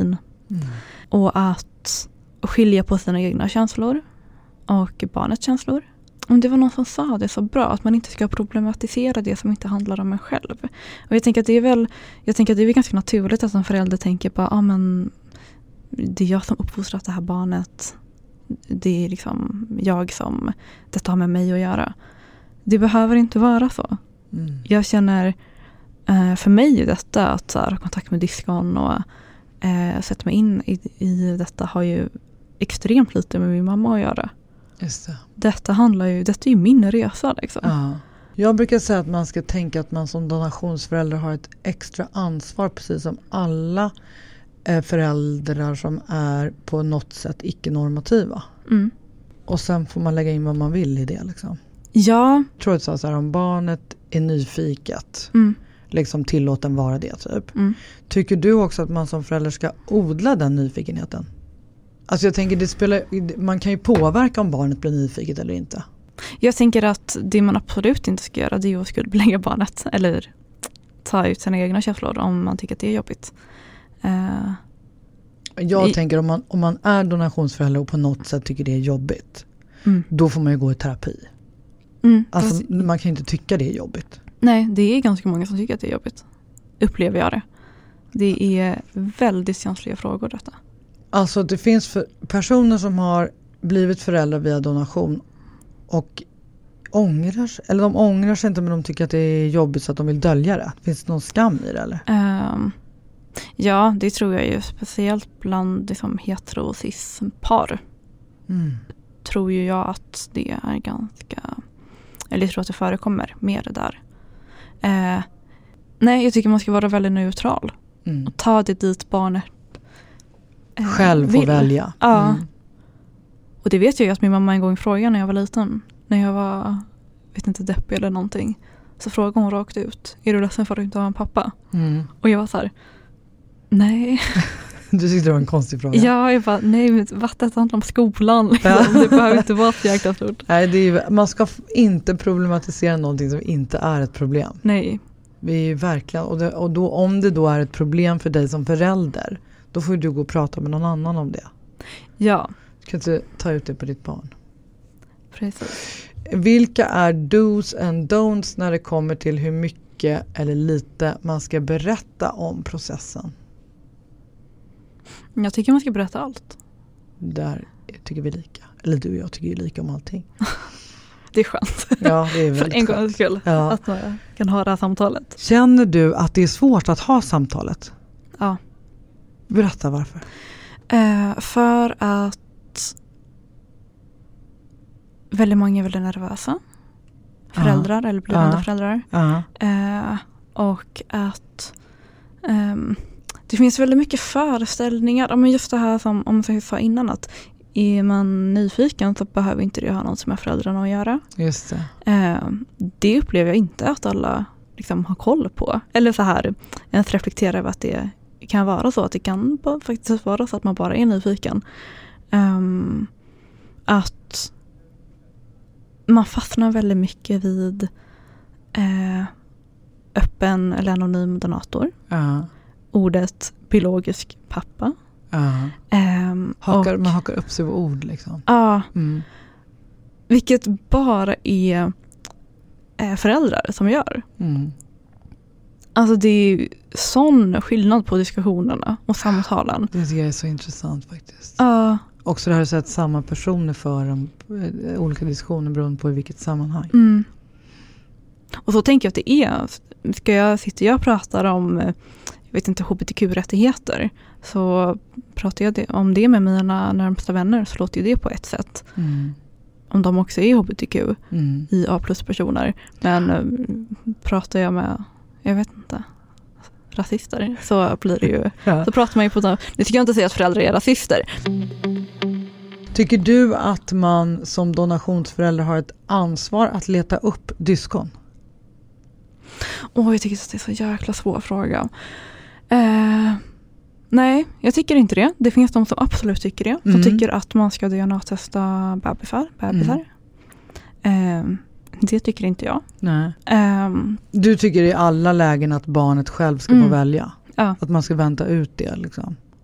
Mm. Och att skilja på sina egna känslor och barnets känslor. Och det var någon som sa det så bra, att man inte ska problematisera det som inte handlar om en själv. Och jag tänker att det är väl, jag tänker att det är ganska naturligt att en förälder tänker på, ja ah, men det är jag som uppfostrat det här barnet. Det är liksom jag som, detta har med mig att göra. Det behöver inte vara så. Mm. Jag känner, eh, för mig är detta att så här, ha kontakt med diskon och eh, sätta mig in i, i detta har ju extremt lite med min mamma att göra. Just det. Detta handlar ju, detta är ju min resa liksom. Ja. Jag brukar säga att man ska tänka att man som donationsförälder har ett extra ansvar, precis som alla eh, föräldrar som är på något sätt icke-normativa. Mm. Och sen får man lägga in vad man vill i det liksom. Ja. Jag tror att så här, om barnet är nyfiket, Mm. liksom tillåt den vara det typ. Mm. Tycker du också att man som förälder ska odla den nyfikenheten? Alltså jag tänker, det spelar, man kan ju påverka om barnet blir nyfiket eller inte. Jag tänker att det man absolut inte ska göra, det är att skuldbelägga barnet. Eller ta ut sina egna känslor om man tycker att det är jobbigt. Uh, jag i, tänker om man, om man är donationsförälder och på något sätt tycker det är jobbigt. Mm. Då får man ju gå i terapi. Mm, alltså fast, man kan ju inte tycka det är jobbigt. Nej, det är ganska många som tycker att det är jobbigt. Upplever jag det. Det är väldigt känsliga frågor detta. Alltså det finns för personer som har blivit föräldrar via donation och ångrar sig, eller de ångrar sig inte men de tycker att det är jobbigt så att de vill dölja det. Finns det någon skam i det eller? Um, ja, det tror jag ju speciellt bland liksom, hetero- och cis-par. Mm. Tror ju jag att det är ganska, eller jag tror att det förekommer mer där. Uh, nej, jag tycker man ska vara väldigt neutral. Mm. Och ta det dit barnet själv får välja. Ja. Mm. Och det vet jag ju att min mamma en gång frågade när jag var liten. När jag var, vet inte, deppig eller någonting. Så frågade hon rakt ut. Är du ledsen för att du inte har en pappa? Mm. Och jag var så här, nej. Du tyckte det var en konstig fråga. Ja, jag bara, nej, men vattnet handlar om skolan. Liksom. Ja. Det behöver inte vara så jäkla stort. Nej, det är ju, man ska inte problematisera någonting som inte är ett problem. Nej. Vi är ju verkligen, och, det, och då, om det då är ett problem för dig som förälder, då får du gå och prata med någon annan om det. Ja. Du kan inte ta ut det på ditt barn. Precis. Vilka är do's and don'ts när det kommer till hur mycket eller lite man ska berätta om processen? Jag tycker man ska berätta allt. Där tycker vi lika. Eller du och jag tycker ju lika om allting. Det är skönt. Ja, det är väldigt För en gångs skull. Ja. Att man kan ha det här samtalet. Känner du att det är svårt att ha samtalet? Ja. Berätta varför. Eh, för att väldigt många är väldigt nervösa. Föräldrar, uh-huh. eller blivande uh-huh. föräldrar. Uh-huh. Eh, och att um, det finns väldigt mycket föreställningar. Men just det här som om jag sa innan, att är man nyfiken så behöver inte det ha något med föräldrarna att göra. Just det. Eh, det upplever jag inte att alla liksom har koll på. Eller så här, ens reflekterar över att det kan vara så. Att det kan faktiskt vara så att man bara är nyfiken. Um, att man fastnar väldigt mycket vid eh, öppen eller anonym donator. Uh-huh. Ordet biologisk pappa. Uh-huh. Um, hakar, och, man hakar upp sig på ord liksom. Ja. Mm. Vilket bara är eh, föräldrar som gör. Mm. Alltså det är ju sån skillnad på diskussionerna och samtalen. Det tycker jag är så intressant faktiskt. Ja. Uh, Också det här att samma personer för en, olika diskussioner beroende på i vilket sammanhang. Mm. Och så tänker jag att det är, ska jag sitta jag och pratar om, jag vet inte, H B T Q-rättigheter, så pratar jag det, om det med mina närmsta vänner, så låter ju det på ett sätt. Mm. Om de också är H B T Q, mm. I A plus personer. Men äh, pratar jag med, jag vet inte, rasister, så blir det ju, ja. Så pratar man ju på dem. Nu tycker jag inte säga att föräldrar är rasister. Tycker du att man som donationsförälder har ett ansvar att leta upp dyskon? Åh, oh, jag tycker att det är så jäkla svår fråga. Eh, nej, jag tycker inte det. Det finns de som absolut tycker det. Som mm. tycker att man ska D N A-testa bebisar. bebisar. Mm. Eh, det tycker inte jag. Nej. Eh, du tycker i alla lägen att barnet själv ska mm. få välja? Ja. Att man ska vänta ut det liksom?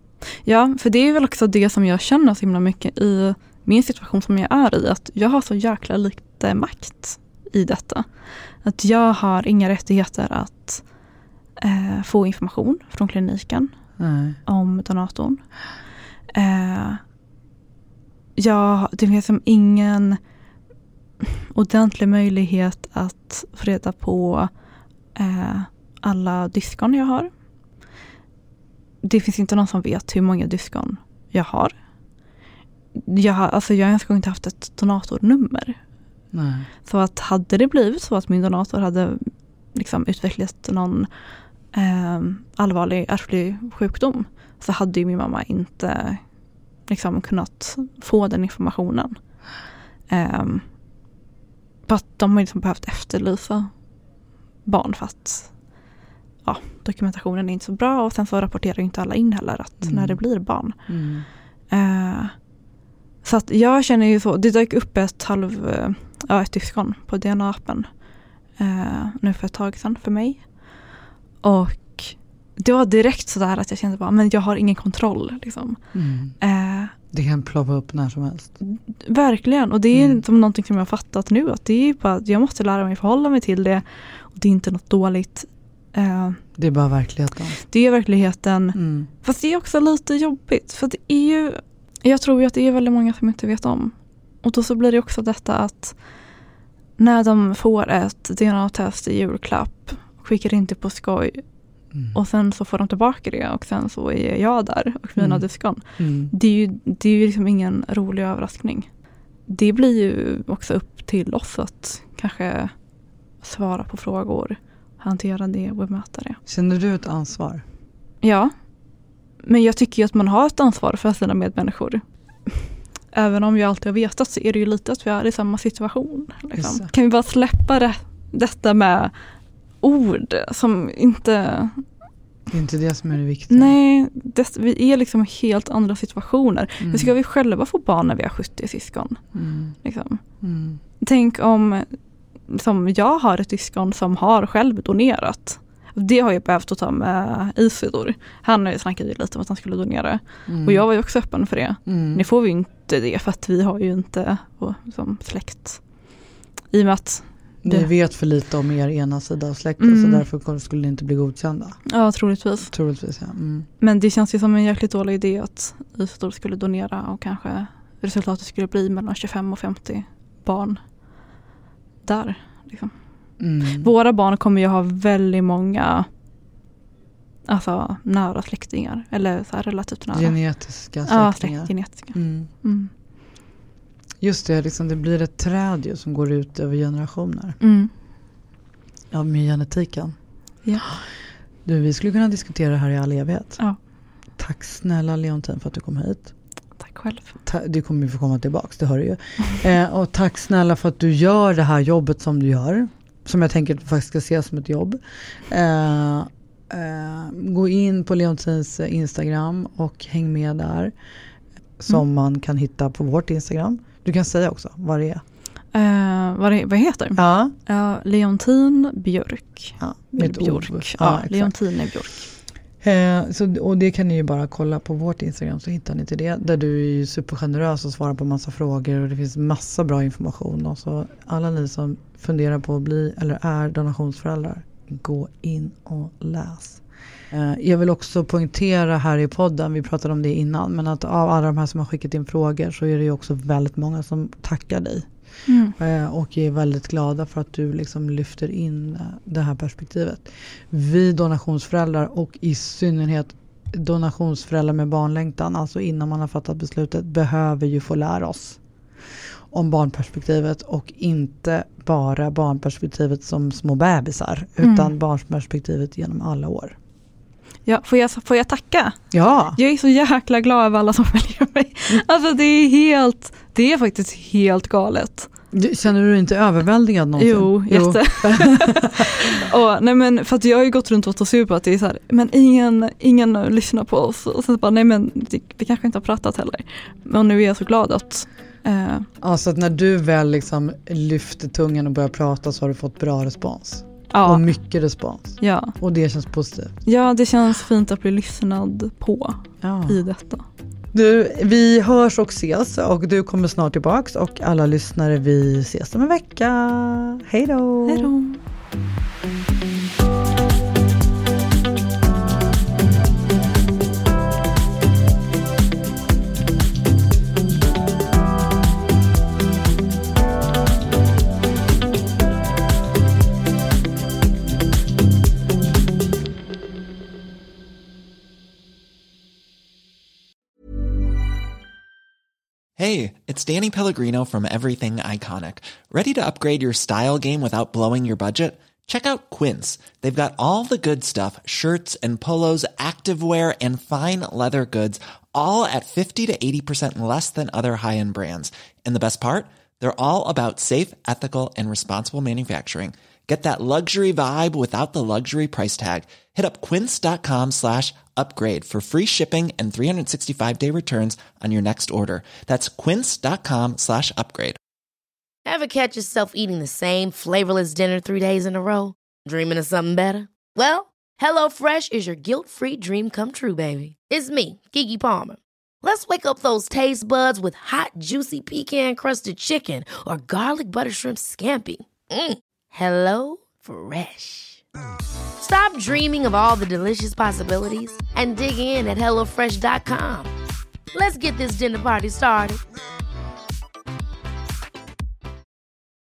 Ja, för det är väl också det som jag känner så himla mycket i min situation som jag är i. Att jag har så jäkla lite makt i detta. Att jag har inga rättigheter att eh, få information från kliniken Nej. om donatorn. Eh, ja, det finns som ingen ordentlig möjlighet att få reda på eh, alla dyskon jag har. Det finns inte någon som vet hur många dyskon jag har. Jag har, alltså jag har ens inte haft ett donatornummer. Nej. Så att hade det blivit så att min donator hade liksom utvecklat någon eh, allvarlig ärftlig sjukdom, så hade ju min mamma inte liksom kunnat få den informationen. Eh, på att de har liksom behövt efterlysa barn för att ja, dokumentationen är inte så bra, och sen så rapporterar inte alla in heller att mm. när det blir barn. Mm. Eh, så att jag känner ju så, det dök upp ett halv, ja, ett syskon på D N A-appen eh, nu för ett tag sedan för mig. Och det var direkt så där att jag kände bara, men jag har ingen kontroll liksom. Mm. Eh, det kan ploppa upp när som helst. Verkligen, och det är Mm. som någonting som jag har fattat nu, att det är bara att jag måste lära mig förhålla mig till det, och det är inte något dåligt. Eh, det är bara verkligheten. Det är verkligheten. Mm. Fast det är också lite jobbigt, för det är ju, jag tror ju att det är väldigt många som inte vet om. Och då så blir det också detta att när de får ett D N A-test i julklapp, skickar inte på skoj, mm. och sen så får de tillbaka det, och sen så är jag där och mina mm. dyskon. Mm. Det är ju, det är ju liksom ingen rolig överraskning. Det blir ju också upp till oss att kanske svara på frågor, hantera det och bemöta det. Känner du ett ansvar? Ja, men jag tycker ju att man har ett ansvar för sina medmänniskor. Även om jag alltid har vetat, så är det ju lite att vi är i samma situation. Liksom. Kan vi bara släppa det, detta med ord som inte... Det är inte det som är det viktiga. Nej, det, vi är liksom helt andra situationer. Mm. Nu ska vi själva få barn när vi har sjuttio syskon. Mm. Liksom. Mm. Tänk om som jag har ett syskon som har själv donerat. Det har jag behövt att ta med Isidor. Han snackade ju lite om att han skulle donera. Mm. Och jag var ju också öppen för det. Mm. Nu får vi inte det, för att vi har ju inte som släkt. I och med att det... Ni vet för lite om er ena sida av släkten, mm. så därför skulle det inte bli godkända. Ja, troligtvis. Troligtvis, ja. Mm. Men det känns ju som en jäkligt dålig idé att Isidor skulle donera, och kanske resultatet skulle bli mellan tjugofem och femtio barn där. Liksom. Mm. Våra barn kommer ju ha väldigt många alltså nära släktingar, eller så här relativt nära. Genetiska släktingar. Ja, släkt, genetiska. Mm. Mm. Just det, liksom det blir ett träd ju som går ut över generationer. Mm. Ja, med genetiken. Ja. Du, vi skulle kunna diskutera det här i all evighet. Ja. Tack snälla Leontine för att du kom hit. Tack själv. Ta- du kommer ju få komma tillbaka, det hör du ju. eh, och tack snälla för att du gör det här jobbet som du gör. Som jag tänker att du faktiskt ska se som ett jobb. Eh, eh, gå in på Leontines Instagram och häng med där. Som mm. man kan hitta på vårt Instagram. Du kan säga också vad det är. Uh, vad, det, vad heter? Ja. Uh, Leontine Björk. Ja, med Björk. Ja, ja, Leontine Björk. Eh, så, och det kan ni ju bara kolla på vårt Instagram, så hittar ni till det. Där du är ju supergenerös och svarar på massa frågor, och det finns massa bra information. Och så alla ni som funderar på att bli eller är donationsföräldrar, gå in och läs. Eh, jag vill också poängtera här i podden, vi pratade om det innan, men att av alla de här som har skickat in frågor så är det ju också väldigt många som tackar dig. Mm. Eh, och är väldigt glada för att du liksom lyfter in eh, det här perspektivet. Vi donationsföräldrar, och i synnerhet donationsföräldrar med barnlängtan, alltså innan man har fattat beslutet, behöver ju få lära oss om barnperspektivet, och inte bara barnperspektivet som små bebisar, mm. utan barnperspektivet genom alla år. Ja, får jag, får jag tacka? Ja. Jag är så jäkla glad över alla som följer mig. Alltså det är helt, det är faktiskt helt galet. Känner du inte överväldigad någonsin? Jo, jätte. Jo. och, nej men, för att jag har ju gått runt och varit sur på att det är så här, men ingen, ingen lyssnar på oss. Och sen bara, nej men det, vi kanske inte har pratat heller. Men nu är jag så glad att... Eh, alltså att när du väl liksom lyfter tungan och börjar prata, så har du fått bra respons. Ja. Och mycket respons. Ja. Och det känns positivt. Ja, det känns fint att bli lyssnad på ja. i detta. Du, vi hörs och ses och du kommer snart tillbaks och alla lyssnare, vi ses om en vecka. Hej då! Hej då! Hey, it's Danny Pellegrino from Everything Iconic. Ready to upgrade your style game without blowing your budget? Check out Quince. They've got all the good stuff, shirts and polos, activewear, and fine leather goods, all at fifty to eighty percent less than other high-end brands. And the best part? They're all about safe, ethical, and responsible manufacturing. Get that luxury vibe without the luxury price tag. Hit up quince.com slash upgrade for free shipping and three sixty-five day returns on your next order. That's quince.com slash upgrade. Ever catch yourself eating the same flavorless dinner three days in a row? Dreaming of something better? Well, HelloFresh is your guilt-free dream come true, baby. It's me, Keke Palmer. Let's wake up those taste buds with hot, juicy pecan-crusted chicken or garlic butter shrimp scampi. Mm. Hello Fresh. Stop dreaming of all the delicious possibilities and dig in at hello fresh dot com. Let's get this dinner party started.